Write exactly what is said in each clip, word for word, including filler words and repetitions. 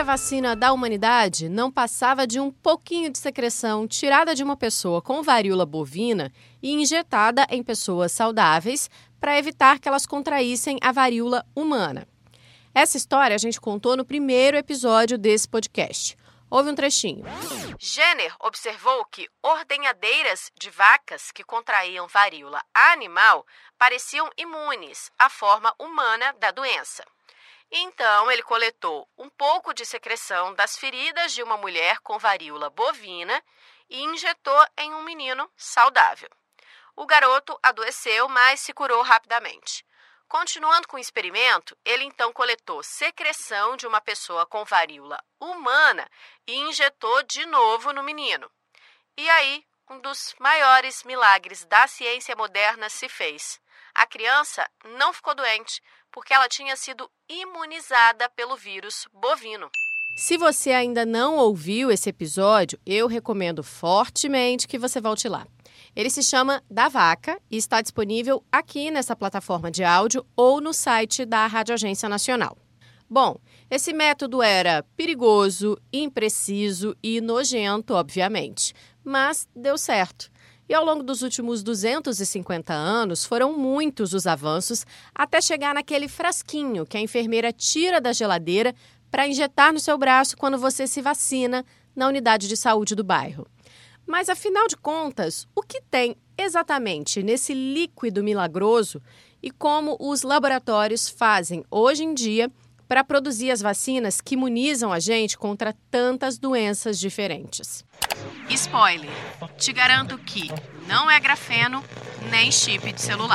primeira vacina da humanidade não passava de um pouquinho de secreção tirada de uma pessoa com varíola bovina e injetada em pessoas saudáveis para evitar que elas contraíssem a varíola humana. Essa história a gente contou no primeiro episódio desse podcast. Houve um trechinho. Jenner observou que ordenhadeiras de vacas que contraíam varíola animal pareciam imunes à forma humana da doença. Então, ele coletou um pouco de secreção das feridas de uma mulher com varíola bovina e injetou em um menino saudável. O garoto adoeceu, mas se curou rapidamente. Continuando com o experimento, ele então coletou secreção de uma pessoa com varíola humana e injetou de novo no menino. E aí, um dos maiores milagres da ciência moderna se fez. A criança não ficou doente, porque ela tinha sido imunizada pelo vírus bovino. Se você ainda não ouviu esse episódio, eu recomendo fortemente que você volte lá. Ele se chama Da Vaca e está disponível aqui nessa plataforma de áudio ou no site da Rádio Agência Nacional. Bom, esse método era perigoso, impreciso e nojento, obviamente, mas deu certo. E ao longo dos últimos duzentos e cinquenta anos, foram muitos os avanços até chegar naquele frasquinho que a enfermeira tira da geladeira para injetar no seu braço quando você se vacina na unidade de saúde do bairro. Mas, afinal de contas, o que tem exatamente nesse líquido milagroso e como os laboratórios fazem hoje em dia para produzir as vacinas que imunizam a gente contra tantas doenças diferentes? Spoiler! Te garanto que não é grafeno nem chip de celular.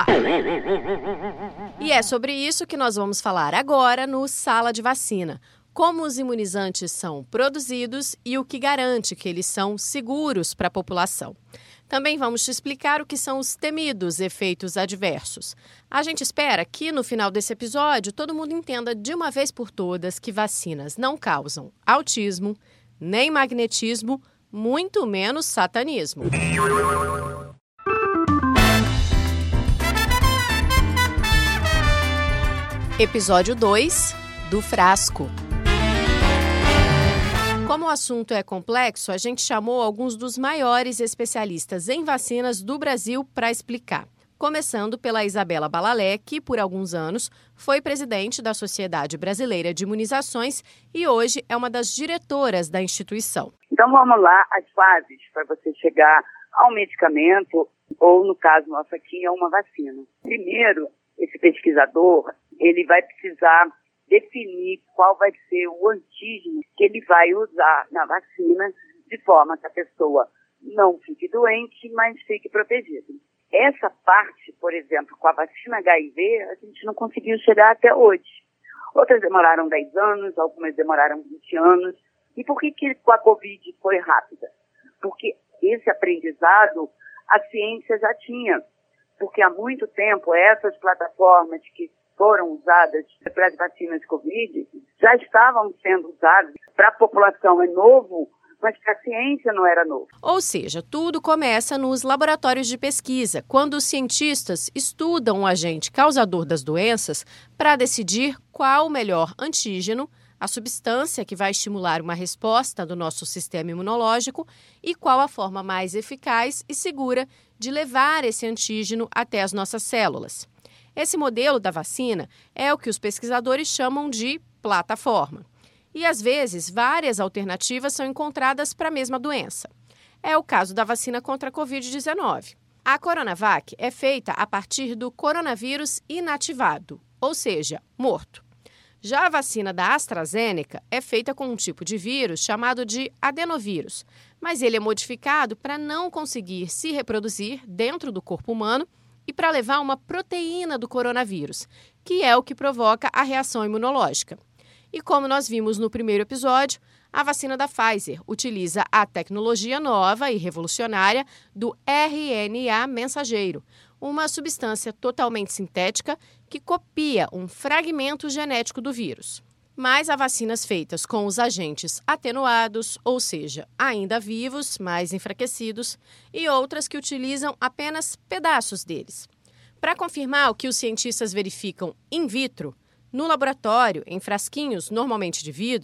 E é sobre isso que nós vamos falar agora no Sala de Vacina. Como os imunizantes são produzidos e o que garante que eles são seguros para a população. Também vamos te explicar o que são os temidos efeitos adversos. A gente espera que, no final desse episódio, todo mundo entenda de uma vez por todas que vacinas não causam autismo, nem magnetismo, muito menos satanismo. Episódio dois, do frasco. Como o assunto é complexo, a gente chamou alguns dos maiores especialistas em vacinas do Brasil para explicar. Começando pela Isabela Balalé, que por alguns anos foi presidente da Sociedade Brasileira de Imunizações e hoje é uma das diretoras da instituição. Então vamos lá, as fases para você chegar ao medicamento ou, no caso nosso aqui, a uma vacina. Primeiro, esse pesquisador ele vai precisar definir qual vai ser o antígeno que ele vai usar na vacina, de forma que a pessoa não fique doente, mas fique protegida. Essa parte, por exemplo, com a vacina H I V, a gente não conseguiu chegar até hoje. Outras demoraram dez anos, algumas demoraram vinte anos. E por que que com a Covid foi rápida? Porque esse aprendizado a ciência já tinha. Porque há muito tempo essas plataformas que foram usadas para as vacinas Covid já estavam sendo usadas. Para a população é novo, mas para a ciência não era novo. Ou seja, tudo começa nos laboratórios de pesquisa, quando os cientistas estudam o agente causador das doenças para decidir qual o melhor antígeno, a substância que vai estimular uma resposta do nosso sistema imunológico e qual a forma mais eficaz e segura de levar esse antígeno até as nossas células. Esse modelo da vacina é o que os pesquisadores chamam de plataforma. E, às vezes, várias alternativas são encontradas para a mesma doença. É o caso da vacina contra a covid dezenove. A Coronavac é feita a partir do coronavírus inativado, ou seja, morto. Já a vacina da AstraZeneca é feita com um tipo de vírus chamado de adenovírus, mas ele é modificado para não conseguir se reproduzir dentro do corpo humano e para levar uma proteína do coronavírus, que é o que provoca a reação imunológica. E como nós vimos no primeiro episódio, a vacina da Pfizer utiliza a tecnologia nova e revolucionária do R N A mensageiro, uma substância totalmente sintética que copia um fragmento genético do vírus. Mas há vacinas feitas com os agentes atenuados, ou seja, ainda vivos, mas enfraquecidos, e outras que utilizam apenas pedaços deles. Para confirmar o que os cientistas verificam in vitro, no laboratório, em frasquinhos normalmente de vidro,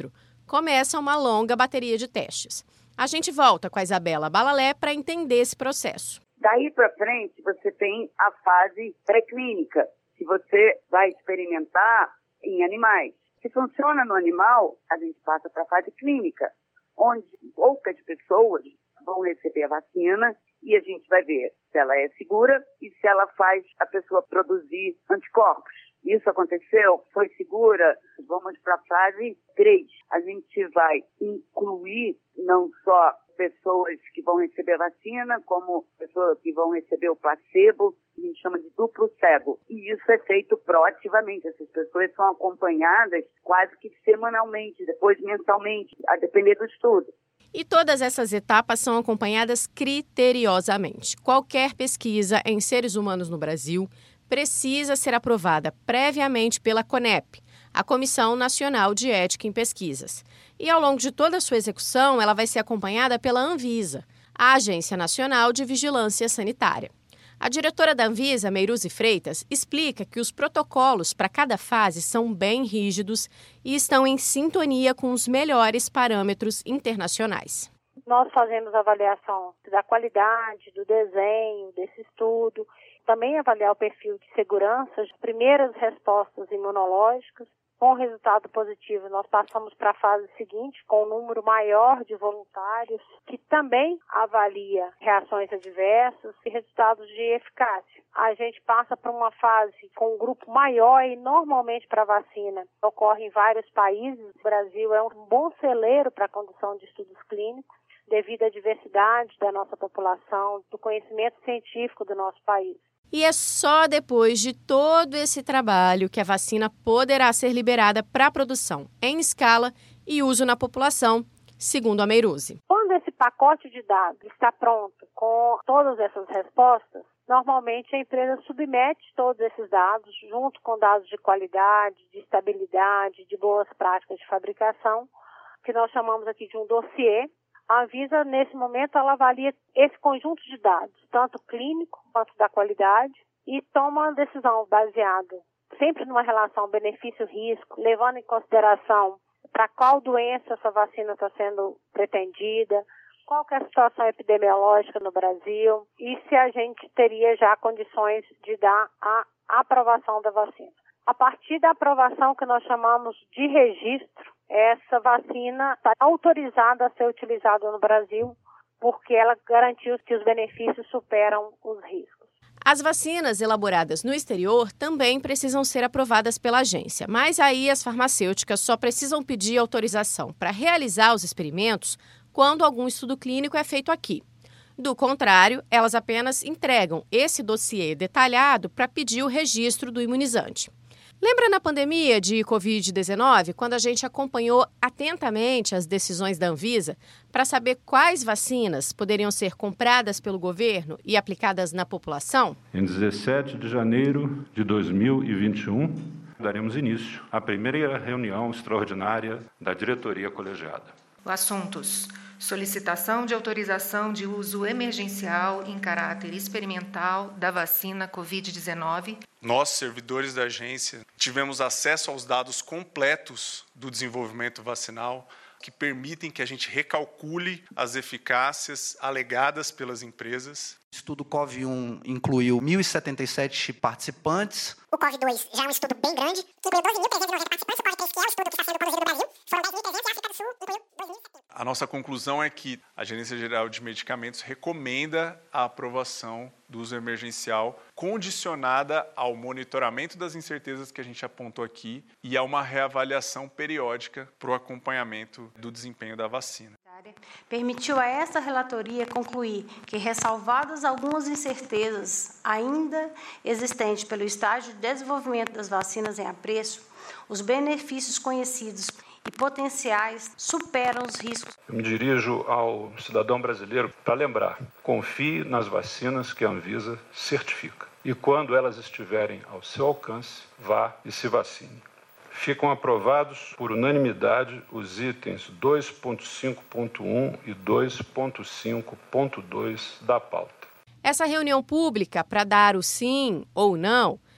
começa uma longa bateria de testes. A gente volta com a Isabela Balalé para entender esse processo. Daí para frente, você tem a fase pré-clínica, que você vai experimentar em animais. Se funciona no animal, a gente passa para a fase clínica, onde poucas pessoas vão receber a vacina e a gente vai ver se ela é segura e se ela faz a pessoa produzir anticorpos. Isso aconteceu? Foi segura? Vamos para a fase três. A gente vai incluir não só pessoas que vão receber a vacina, como pessoas que vão receber o placebo, que a gente chama de duplo cego. E isso é feito proativamente. Essas pessoas são acompanhadas quase que semanalmente, depois mensalmente, a depender do estudo. E todas essas etapas são acompanhadas criteriosamente. Qualquer pesquisa em seres humanos no Brasil precisa ser aprovada previamente pela CONEP, a Comissão Nacional de Ética em Pesquisas. E ao longo de toda a sua execução, ela vai ser acompanhada pela Anvisa, a Agência Nacional de Vigilância Sanitária. A diretora da Anvisa, Meiruzi Freitas, explica que os protocolos para cada fase são bem rígidos e estão em sintonia com os melhores parâmetros internacionais. Nós fazemos avaliação da qualidade, do desenho, desse estudo, também avaliar o perfil de segurança, as primeiras respostas imunológicas. Com resultado positivo, nós passamos para a fase seguinte, com um número maior de voluntários, que também avalia reações adversas e resultados de eficácia. A gente passa para uma fase com um grupo maior e, normalmente, para a vacina, ocorre em vários países. O Brasil é um bom celeiro para a condução de estudos clínicos, devido à diversidade da nossa população, do conhecimento científico do nosso país. E é só depois de todo esse trabalho que a vacina poderá ser liberada para produção em escala e uso na população, segundo a Meiruzi. Quando esse pacote de dados está pronto com todas essas respostas, normalmente a empresa submete todos esses dados, junto com dados de qualidade, de estabilidade, de boas práticas de fabricação, que nós chamamos aqui de um dossiê. A Anvisa, nesse momento, ela avalia esse conjunto de dados, tanto clínico quanto da qualidade, e toma uma decisão baseada sempre numa relação benefício-risco, levando em consideração para qual doença essa vacina está sendo pretendida, qual que é a situação epidemiológica no Brasil e se a gente teria já condições de dar a aprovação da vacina. A partir da aprovação que nós chamamos de registro, essa vacina está autorizada a ser utilizada no Brasil porque ela garantiu que os benefícios superam os riscos. As vacinas elaboradas no exterior também precisam ser aprovadas pela agência, mas aí as farmacêuticas só precisam pedir autorização para realizar os experimentos quando algum estudo clínico é feito aqui. Do contrário, elas apenas entregam esse dossiê detalhado para pedir o registro do imunizante. Lembra na pandemia de covid dezenove, quando a gente acompanhou atentamente as decisões da Anvisa para saber quais vacinas poderiam ser compradas pelo governo e aplicadas na população? Em dezessete de janeiro de dois mil e vinte e um, daremos início à primeira reunião extraordinária da diretoria colegiada. Assuntos: solicitação de autorização de uso emergencial em caráter experimental da vacina covid dezenove. Nós, servidores da agência, tivemos acesso aos dados completos do desenvolvimento vacinal que permitem que a gente recalcule as eficácias alegadas pelas empresas. O estudo COV um incluiu mil e setenta e sete participantes. O COV dois já é um estudo bem grande, que incluiu doze mil trezentos e noventa participantes. O COV três, que é o estudo que está sendo produzido no Brasil, foram dez mil e trezentos e a África do Sul incluiu dois mil e setecentos. A nossa conclusão é que a Agência Geral de Medicamentos recomenda a aprovação do uso emergencial condicionada ao monitoramento das incertezas que a gente apontou aqui e a uma reavaliação periódica para o acompanhamento do desempenho da vacina. Permitiu a essa relatoria concluir que, ressalvadas algumas incertezas ainda existentes pelo estágio de desenvolvimento das vacinas em apreço, os benefícios conhecidos e potenciais superam os riscos. Eu me dirijo ao cidadão brasileiro para lembrar: confie nas vacinas que a Anvisa certifica. E quando elas estiverem ao seu alcance, vá e se vacine. Ficam aprovados por unanimidade os itens dois ponto cinco ponto um e dois ponto cinco ponto dois da pauta. Essa reunião pública para dar o sim ou não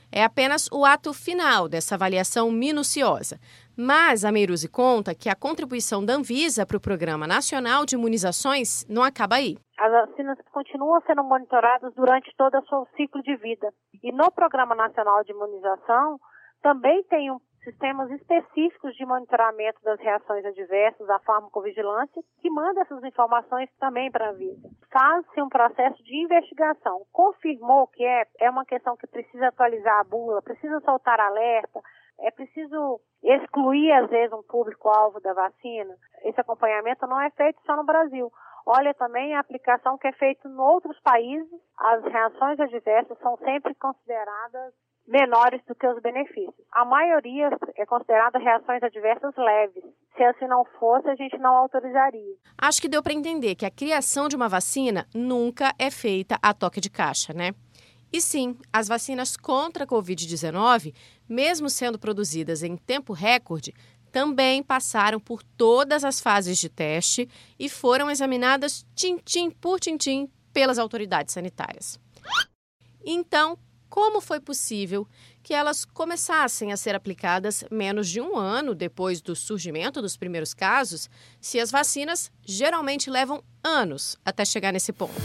é apenas o ato final dessa avaliação minuciosa. Mas a Meiruzi conta que a contribuição da Anvisa para o Programa Nacional de Imunizações não acaba aí. As vacinas continuam sendo monitoradas durante todo o seu ciclo de vida. E no Programa Nacional de Imunização também tem um, sistemas específicos de monitoramento das reações adversas, a farmacovigilância, que manda essas informações também para a Anvisa. Faz-se um processo de investigação. Confirmou que é, é uma questão que precisa atualizar a bula, precisa soltar alerta, é preciso excluir, às vezes, um público-alvo da vacina. Esse acompanhamento não é feito só no Brasil. Olha também a aplicação que é feita em outros países. As reações adversas são sempre consideradas menores do que os benefícios. A maioria é considerada reações adversas leves. Se assim não fosse, a gente não autorizaria. Acho que deu para entender que a criação de uma vacina nunca é feita a toque de caixa, né? E sim, as vacinas contra a covid dezenove, mesmo sendo produzidas em tempo recorde, também passaram por todas as fases de teste e foram examinadas tintim por tintim pelas autoridades sanitárias. Então, como foi possível que elas começassem a ser aplicadas menos de um ano depois do surgimento dos primeiros casos, se as vacinas geralmente levam anos até chegar nesse ponto?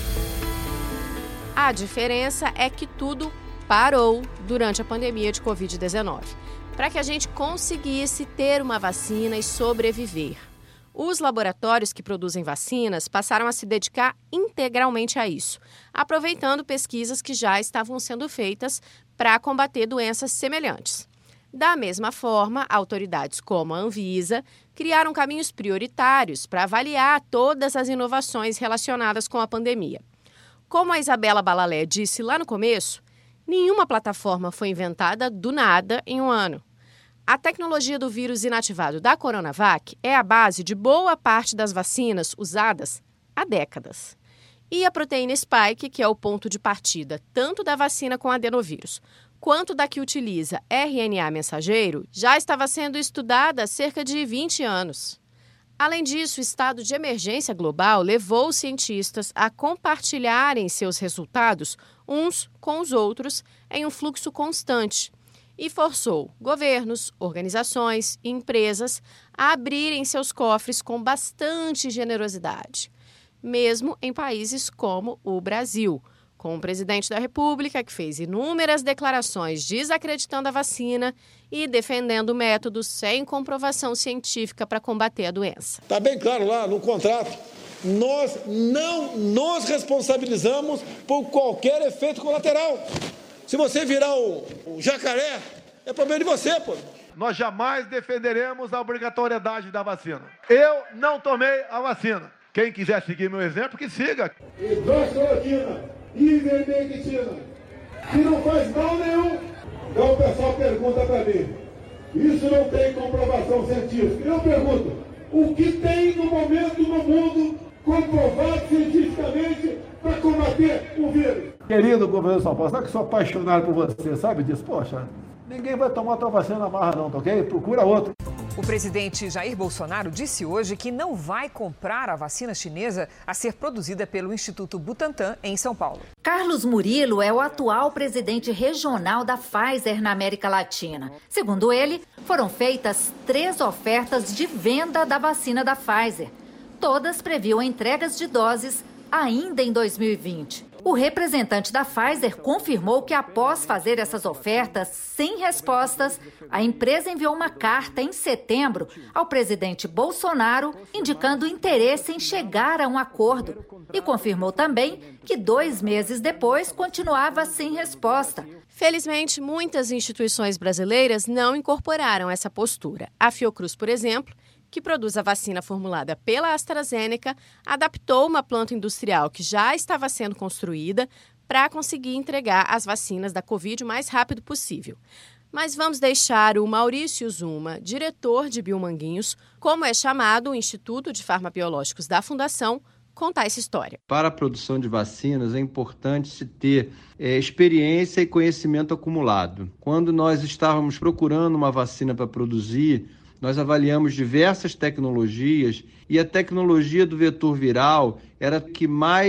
A diferença é que tudo parou durante a pandemia de covid dezenove, para que a gente conseguisse ter uma vacina e sobreviver. Os laboratórios que produzem vacinas passaram a se dedicar integralmente a isso, aproveitando pesquisas que já estavam sendo feitas para combater doenças semelhantes. Da mesma forma, autoridades como a Anvisa criaram caminhos prioritários para avaliar todas as inovações relacionadas com a pandemia. Como a Isabela Balalé disse lá no começo, nenhuma plataforma foi inventada do nada em um ano. A tecnologia do vírus inativado da Coronavac é a base de boa parte das vacinas usadas há décadas. E a proteína spike, que é o ponto de partida tanto da vacina com adenovírus quanto da que utiliza R N A mensageiro, já estava sendo estudada há cerca de vinte anos. Além disso, o estado de emergência global levou os cientistas a compartilharem seus resultados uns com os outros em um fluxo constante e forçou governos, organizações e empresas a abrirem seus cofres com bastante generosidade, mesmo em países como o Brasil, com o presidente da República que fez inúmeras declarações desacreditando a vacina e defendendo métodos sem comprovação científica para combater a doença. Está bem claro lá no contrato, nós não nos responsabilizamos por qualquer efeito colateral. Se você virar o, o jacaré, é problema de você, pô. Nós jamais defenderemos a obrigatoriedade da vacina. Eu não tomei a vacina. Quem quiser seguir meu exemplo, que siga. Hidroxicloroquina, ivermectina, que não faz mal nenhum. Então o pessoal pergunta para mim, isso não tem comprovação científica. Eu pergunto, o que tem no momento no mundo comprovado cientificamente para combater o vírus? Querido governo de São Paulo, sabe que sou apaixonado por você, sabe disso? Poxa, ninguém vai tomar tua vacina na marra não, tá ok? Procura outro. O presidente Jair Bolsonaro disse hoje que não vai comprar a vacina chinesa a ser produzida pelo Instituto Butantan, em São Paulo. Carlos Murilo é o atual presidente regional da Pfizer na América Latina. Segundo ele, foram feitas três ofertas de venda da vacina da Pfizer. Todas previam entregas de doses ainda em dois mil e vinte. O representante da Pfizer confirmou que, após fazer essas ofertas sem respostas, a empresa enviou uma carta em setembro ao presidente Bolsonaro, indicando interesse em chegar a um acordo. E confirmou também que, dois meses depois, continuava sem resposta. Felizmente, muitas instituições brasileiras não incorporaram essa postura. A Fiocruz, por exemplo, que produz a vacina formulada pela AstraZeneca, adaptou uma planta industrial que já estava sendo construída para conseguir entregar as vacinas da Covid o mais rápido possível. Mas vamos deixar o Maurício Zuma, diretor de Biomanguinhos, como é chamado o Instituto de Farmabiológicos da Fundação, contar essa história. Para a produção de vacinas é importante se ter é, experiência e conhecimento acumulado. Quando nós estávamos procurando uma vacina para produzir, nós avaliamos diversas tecnologias e a tecnologia do vetor viral era a que mais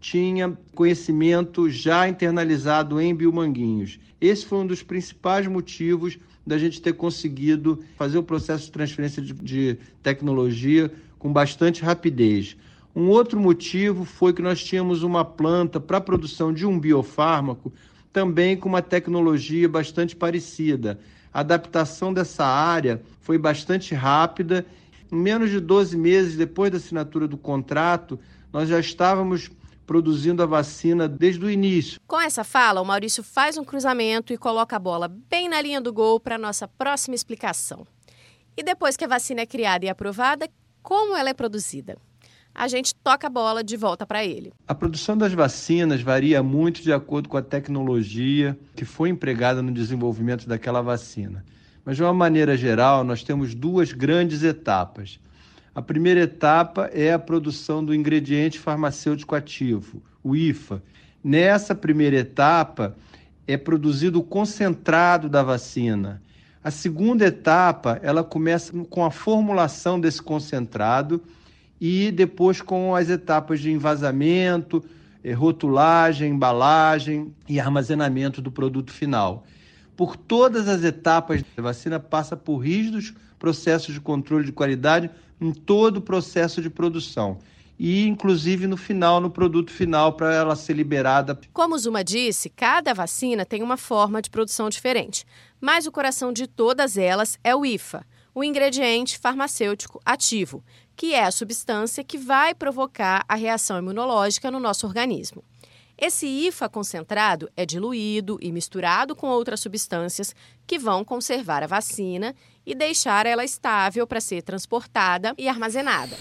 tinha conhecimento já internalizado em Biomanguinhos. Esse foi um dos principais motivos da gente ter conseguido fazer o processo de transferência de, de tecnologia com bastante rapidez. Um outro motivo foi que nós tínhamos uma planta para a produção de um biofármaco, também com uma tecnologia bastante parecida. A adaptação dessa área foi bastante rápida. Em menos de doze meses depois da assinatura do contrato, nós já estávamos produzindo a vacina desde o início. Com essa fala, o Maurício faz um cruzamento e coloca a bola bem na linha do gol para a nossa próxima explicação. E depois que a vacina é criada e aprovada, como ela é produzida? A gente toca a bola de volta para ele. A produção das vacinas varia muito de acordo com a tecnologia que foi empregada no desenvolvimento daquela vacina. Mas, de uma maneira geral, nós temos duas grandes etapas. A primeira etapa é a produção do ingrediente farmacêutico ativo, o I F A. Nessa primeira etapa, é produzido o concentrado da vacina. A segunda etapa, ela começa com a formulação desse concentrado e depois com as etapas de envasamento, rotulagem, embalagem e armazenamento do produto final. Por todas as etapas, a vacina passa por rígidos processos de controle de qualidade em todo o processo de produção e, inclusive, no final, no produto final, para ela ser liberada. Como Zuma disse, cada vacina tem uma forma de produção diferente, mas o coração de todas elas é o I F A, o ingrediente farmacêutico ativo, que é a substância que vai provocar a reação imunológica no nosso organismo. Esse I F A concentrado é diluído e misturado com outras substâncias que vão conservar a vacina e deixar ela estável para ser transportada e armazenada.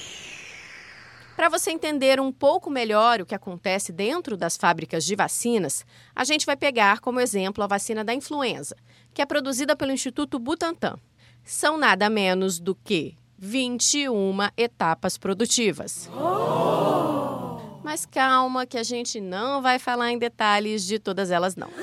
Para você entender um pouco melhor o que acontece dentro das fábricas de vacinas, a gente vai pegar como exemplo a vacina da influenza, que é produzida pelo Instituto Butantan. São nada menos do que vinte e uma etapas produtivas. Mas calma que a gente não vai falar em detalhes de todas elas, não.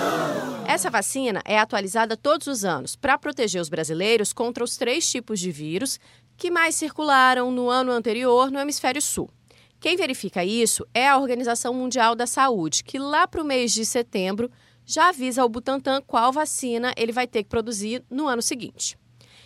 Essa vacina é atualizada todos os anos para proteger os brasileiros contra os três tipos de vírus que mais circularam no ano anterior no Hemisfério Sul. Quem verifica isso é a Organização Mundial da Saúde, que lá para o mês de setembro já avisa ao Butantan qual vacina ele vai ter que produzir no ano seguinte.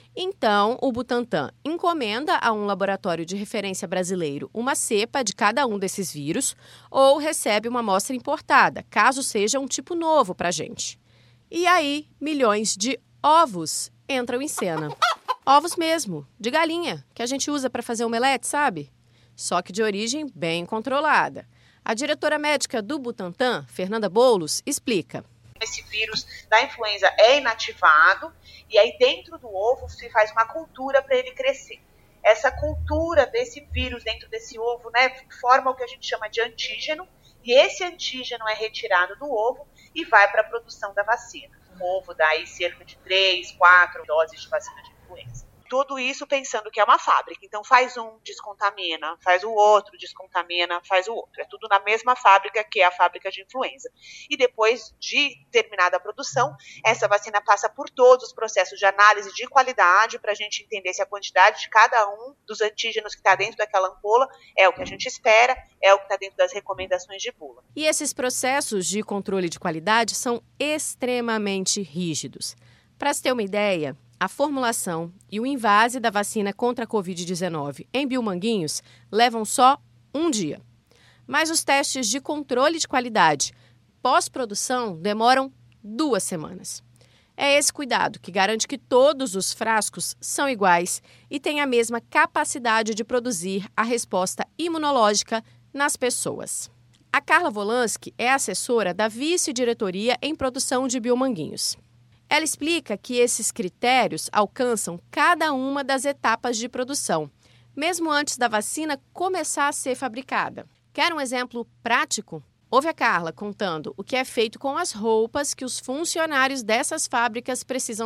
Então, o Butantan encomenda a um laboratório de referência brasileiro uma cepa de cada um desses vírus ou recebe uma amostra importada, caso seja um tipo novo para a gente. E aí, milhões de ovos entram em cena. Ovos mesmo, de galinha, que a gente usa para fazer omelete, sabe? Só que de origem bem controlada. A diretora médica do Butantan, Fernanda Boulos, explica. Esse vírus da influenza é inativado e aí dentro do ovo se faz uma cultura para ele crescer. Essa cultura desse vírus dentro desse ovo, né, forma o que a gente chama de antígeno e esse antígeno é retirado do ovo e vai para a produção da vacina. Um ovo dá aí cerca de três, quatro doses de vacina de influenza. Tudo isso pensando que é uma fábrica. Então faz um, descontamina, faz o outro, descontamina, faz o outro. É tudo na mesma fábrica que é a fábrica de influenza. E depois de terminada a produção, essa vacina passa por todos os processos de análise de qualidade para a gente entender se a quantidade de cada um dos antígenos que está dentro daquela ampola é o que a gente espera, é o que está dentro das recomendações de bula. E esses processos de controle de qualidade são extremamente rígidos. Para se ter uma ideia, a formulação e o invase da vacina contra a covid dezenove em Biomanguinhos levam só um dia. Mas os testes de controle de qualidade pós-produção demoram duas semanas. É esse cuidado que garante que todos os frascos são iguais e têm a mesma capacidade de produzir a resposta imunológica nas pessoas. A Carla Volansky é assessora da vice-diretoria em produção de Biomanguinhos. Ela explica que esses critérios alcançam cada uma das etapas de produção, mesmo antes da vacina começar a ser fabricada. Quer um exemplo prático? Ouve a Carla contando o que é feito com as roupas que os funcionários dessas fábricas precisam usar.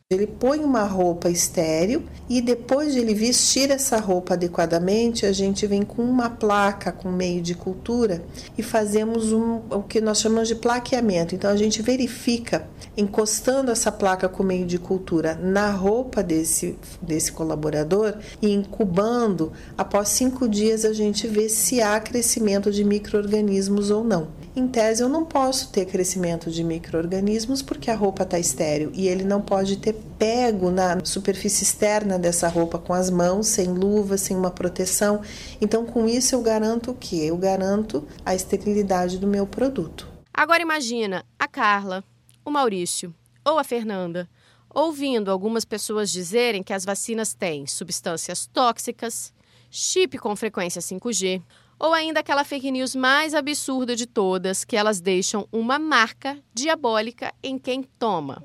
Ele põe uma roupa estéril e depois de ele vestir essa roupa adequadamente, a gente vem com uma placa com meio de cultura e fazemos um, o que nós chamamos de plaqueamento. Então a gente verifica, encostando essa placa com meio de cultura na roupa desse, desse colaborador e incubando, após cinco dias a gente vê se há crescimento de micro-organismos ou não. Em tese eu não posso ter crescimento de micro-organismos porque a roupa está estéril e ele não pode ter pego na superfície externa dessa roupa com as mãos, sem luva, sem uma proteção. Então, com isso, eu garanto o quê? Eu garanto a esterilidade do meu produto. Agora imagina a Carla, o Maurício ou a Fernanda ouvindo algumas pessoas dizerem que as vacinas têm substâncias tóxicas, chip com frequência cinco G, ou ainda aquela fake news mais absurda de todas, que elas deixam uma marca diabólica em quem toma.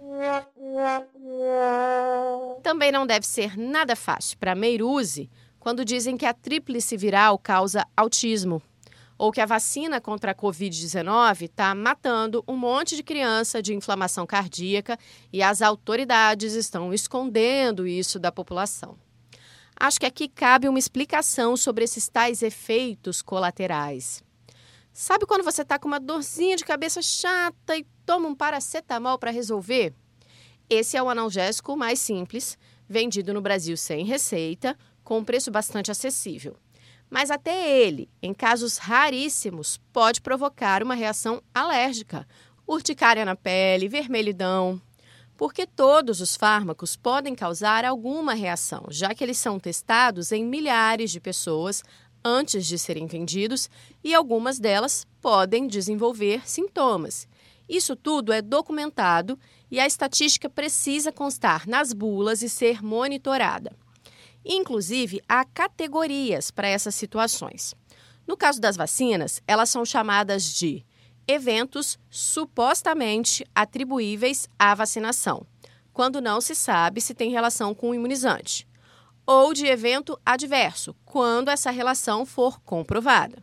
Também não deve ser nada fácil para Meiruzzi quando dizem que a tríplice viral causa autismo, ou que a vacina contra a covid dezenove está matando um monte de criança de inflamação cardíaca e as autoridades estão escondendo isso da população. Acho que aqui cabe uma explicação sobre esses tais efeitos colaterais. Sabe quando você está com uma dorzinha de cabeça chata e toma um paracetamol para resolver? Esse é o analgésico mais simples, vendido no Brasil sem receita, com um preço bastante acessível. Mas até ele, em casos raríssimos, pode provocar uma reação alérgica, urticária na pele, vermelhidão. Porque todos os fármacos podem causar alguma reação, já que eles são testados em milhares de pessoas antes de serem vendidos e algumas delas podem desenvolver sintomas. Isso tudo é documentado e a estatística precisa constar nas bulas e ser monitorada. Inclusive, há categorias para essas situações. No caso das vacinas, elas são chamadas de eventos supostamente atribuíveis à vacinação, quando não se sabe se tem relação com o imunizante, ou de evento adverso, quando essa relação for comprovada.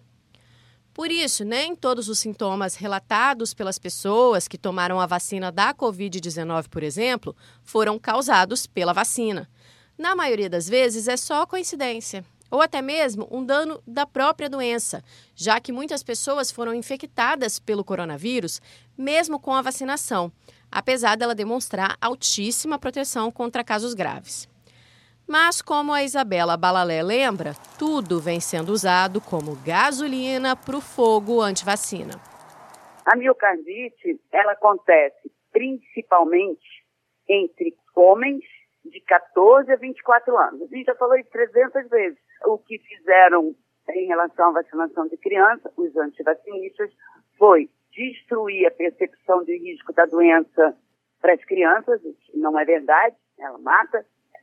Por isso, nem todos os sintomas relatados pelas pessoas que tomaram a vacina da covid dezenove, por exemplo, foram causados pela vacina. Na maioria das vezes, é só coincidência, ou até mesmo um dano da própria doença, já que muitas pessoas foram infectadas pelo coronavírus, mesmo com a vacinação, apesar dela demonstrar altíssima proteção contra casos graves. Mas, como a Isabela Balalé lembra, tudo vem sendo usado como gasolina para o fogo antivacina. A miocardite, ela acontece principalmente entre homens de catorze a vinte e quatro anos. A gente já falou isso trezentas vezes. O que fizeram em relação à vacinação de criança, os antivacinistas, foi destruir a percepção de risco da doença para as crianças, o que não é verdade, ela mata,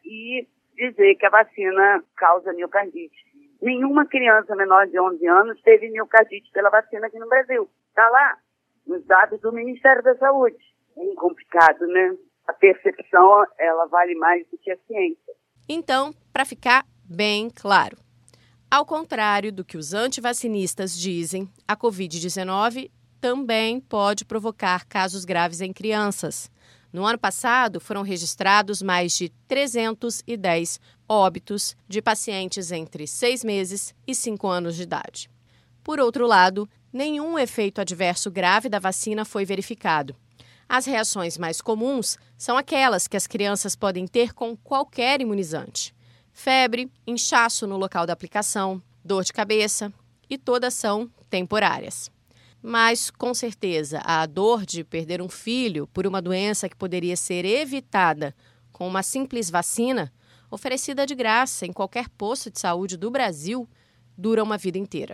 e dizer que a vacina causa miocardite. Nenhuma criança menor de onze anos teve miocardite pela vacina aqui no Brasil. Está lá, nos dados do Ministério da Saúde. É complicado, né? A percepção, ela vale mais do que a ciência. Então, para ficar bem claro, ao contrário do que os antivacinistas dizem, a covid dezenove também pode provocar casos graves em crianças. No ano passado, foram registrados mais de trezentos e dez óbitos de pacientes entre seis meses e cinco anos de idade. Por outro lado, nenhum efeito adverso grave da vacina foi verificado. As reações mais comuns são aquelas que as crianças podem ter com qualquer imunizante: febre, inchaço no local da aplicação, dor de cabeça, e todas são temporárias. Mas, com certeza, a dor de perder um filho por uma doença que poderia ser evitada com uma simples vacina, oferecida de graça em qualquer posto de saúde do Brasil, dura uma vida inteira.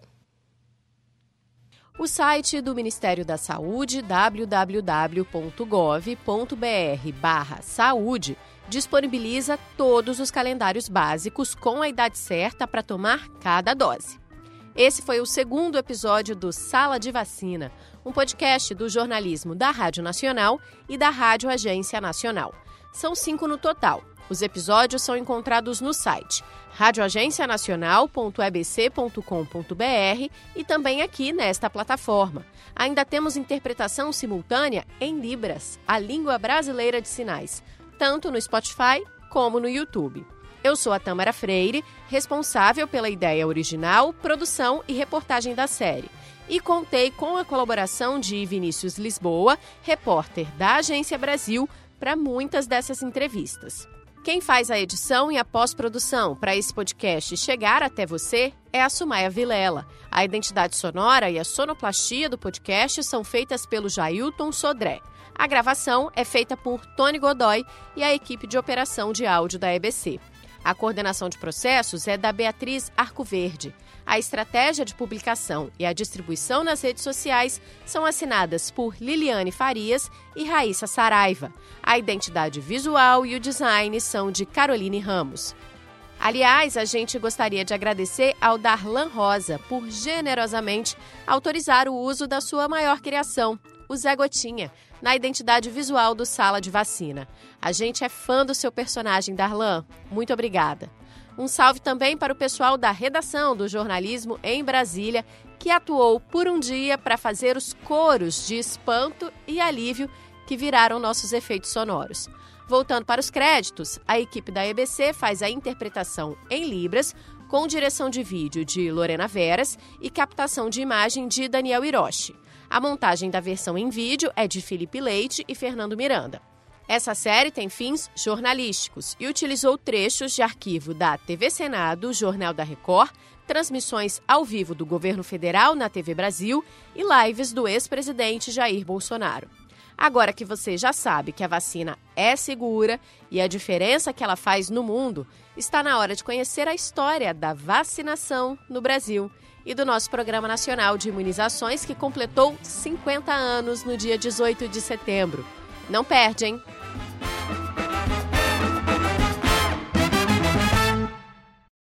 O site do Ministério da Saúde, w w w ponto gov ponto b r barra saúde, disponibiliza todos os calendários básicos com a idade certa para tomar cada dose. Esse foi o segundo episódio do Sala de Vacina, um podcast do jornalismo da Rádio Nacional e da Rádio Agência Nacional. São cinco no total. Os episódios são encontrados no site rádio agência nacional ponto e b c ponto com ponto b r e também aqui nesta plataforma. Ainda temos interpretação simultânea em Libras, a língua brasileira de sinais, tanto no Spotify como no YouTube. Eu sou a Tâmara Freire, responsável pela ideia original, produção e reportagem da série. E contei com a colaboração de Vinícius Lisboa, repórter da Agência Brasil, para muitas dessas entrevistas. Quem faz a edição e a pós-produção para esse podcast chegar até você é a Sumaia Vilela. A identidade sonora e a sonoplastia do podcast são feitas pelo Jailton Sodré. A gravação é feita por Tony Godoy e a equipe de operação de áudio da E B C. A coordenação de processos é da Beatriz Arcoverde. A estratégia de publicação e a distribuição nas redes sociais são assinadas por Liliane Farias e Raíssa Saraiva. A identidade visual e o design são de Caroline Ramos. Aliás, a gente gostaria de agradecer ao Darlan Rosa por generosamente autorizar o uso da sua maior criação, o Zé Gotinha, na identidade visual do Sala de Vacina. A gente é fã do seu personagem, Darlan. Muito obrigada. Um salve também para o pessoal da redação do jornalismo em Brasília, que atuou por um dia para fazer os coros de espanto e alívio que viraram nossos efeitos sonoros. Voltando para os créditos, a equipe da E B C faz a interpretação em Libras, com direção de vídeo de Lorena Veras e captação de imagem de Daniel Hiroshi. A montagem da versão em vídeo é de Felipe Leite e Fernando Miranda. Essa série tem fins jornalísticos e utilizou trechos de arquivo da T V Senado, Jornal da Record, transmissões ao vivo do governo federal na T V Brasil e lives do ex-presidente Jair Bolsonaro. Agora que você já sabe que a vacina é segura e a diferença que ela faz no mundo, está na hora de conhecer a história da vacinação no Brasil e do nosso Programa Nacional de Imunizações, que completou cinquenta anos no dia dezoito de setembro. Não perde, hein?